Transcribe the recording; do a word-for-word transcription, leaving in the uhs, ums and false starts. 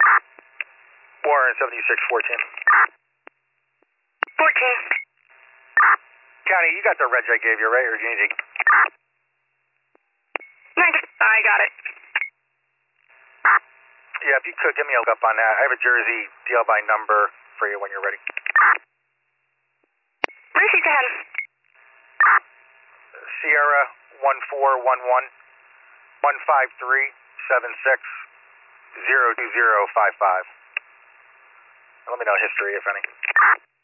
Warren, seventy-six fourteen. fourteen. County, you got the reg I gave you, right? Or do you need to... I got it. Yeah, if you could, give me a look up on that. I have a Jersey deal by number for you when you're ready. Received ahead. Sierra one four one one one five three seven six zero two zero five five. Let me know history, if any.